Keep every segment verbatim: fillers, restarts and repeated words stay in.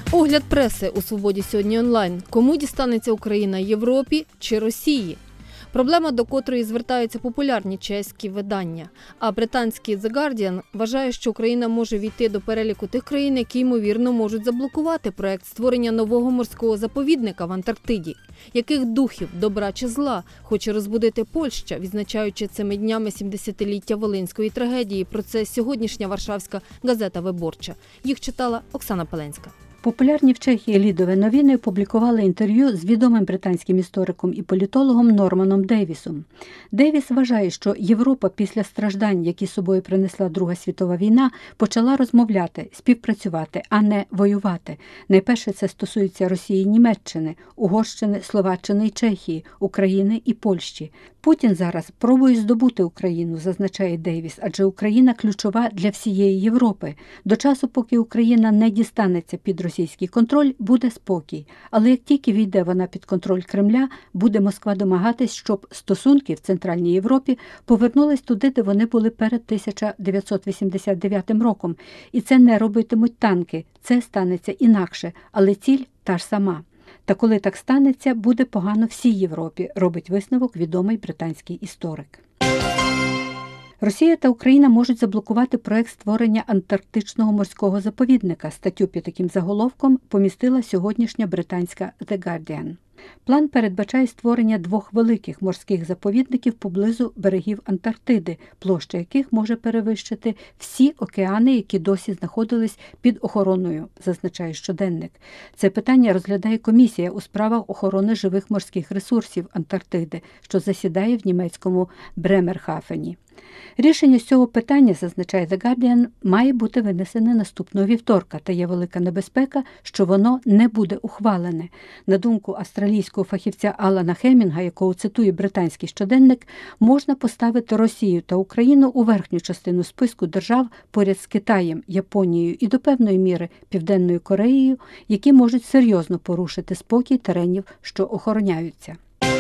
Огляд преси у «Свободі сьогодні онлайн». Кому дістанеться Україна – Європі чи Росії? Проблема, до котрої звертаються популярні чеські видання. А британський The Guardian вважає, що Україна може війти до переліку тих країн, які, ймовірно, можуть заблокувати проект створення нового морського заповідника в Антарктиді. Яких духів, добра чи зла, хоче розбудити Польща, відзначаючи цими днями сімдесятиліття Волинської трагедії. Про це сьогоднішня варшавська газета «Виборча». Їх читала Оксана Паленська. Популярні в Чехії «Лідові новини» опублікували інтерв'ю з відомим британським істориком і політологом Норманом Дейвісом. Дейвіс вважає, що Європа після страждань, які собою принесла Друга світова війна, почала розмовляти, співпрацювати, а не воювати. Найперше це стосується Росії і Німеччини, Угорщини, Словаччини і Чехії, України і Польщі. Путін зараз пробує здобути Україну, зазначає Дейвіс, адже Україна ключова для всієї Європи. До часу, поки Україна не дістанеться під російський контроль, буде спокій. Але як тільки війде вона під контроль Кремля, буде Москва домагатись, щоб стосунки в Центральній Європі повернулись туди, де вони були перед тисяча дев'ятсот вісімдесят дев'ятим роком. І це не робитимуть танки, це станеться інакше, але ціль та ж сама. Та коли так станеться, буде погано всій Європі, робить висновок відомий британський історик. Росія та Україна можуть заблокувати проект створення антарктичного морського заповідника. Статтю під таким заголовком помістила сьогоднішня британська The Guardian. План передбачає створення двох великих морських заповідників поблизу берегів Антарктиди, площа яких може перевищити всі океани, які досі знаходились під охороною, зазначає щоденник. Це питання розглядає комісія у справах охорони живих морських ресурсів Антарктиди, що засідає в німецькому Бремерхафені. Рішення з цього питання, зазначає The Guardian, має бути винесене наступного вівторка, та є велика небезпека, що воно не буде ухвалене. На думку австралійського фахівця Алана Хемінга, якого цитує британський щоденник, можна поставити Росію та Україну у верхню частину списку держав поряд з Китаєм, Японією і до певної міри Південною Кореєю, які можуть серйозно порушити спокій теренів, що охороняються.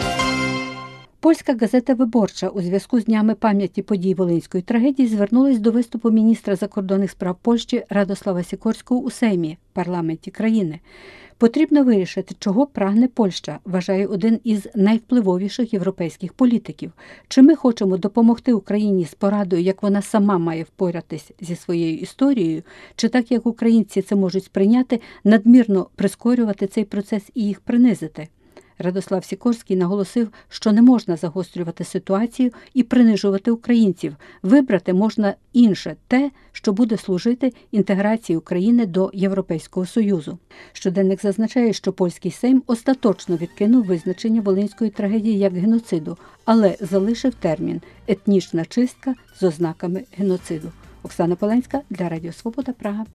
Польська газета «Виборча» у зв'язку з Днями пам'яті подій Волинської трагедії звернулась до виступу міністра закордонних справ Польщі Радослава Сікорського у Сеймі, парламенті країни. Потрібно вирішити, чого прагне Польща, вважає один із найвпливовіших європейських політиків. Чи ми хочемо допомогти Україні з порадою, як вона сама має впоратись зі своєю історією, чи так, як українці це можуть сприйняти, надмірно прискорювати цей процес і їх принизити? Радослав Сікорський наголосив, що не можна загострювати ситуацію і принижувати українців. Вибрати можна інше – те, що буде служити інтеграції України до Європейського Союзу. Щоденник зазначає, що польський Сейм остаточно відкинув визначення Волинської трагедії як геноциду, але залишив термін «етнічна чистка з ознаками геноциду». Оксана Паленська для Радіо Свобода, Прага.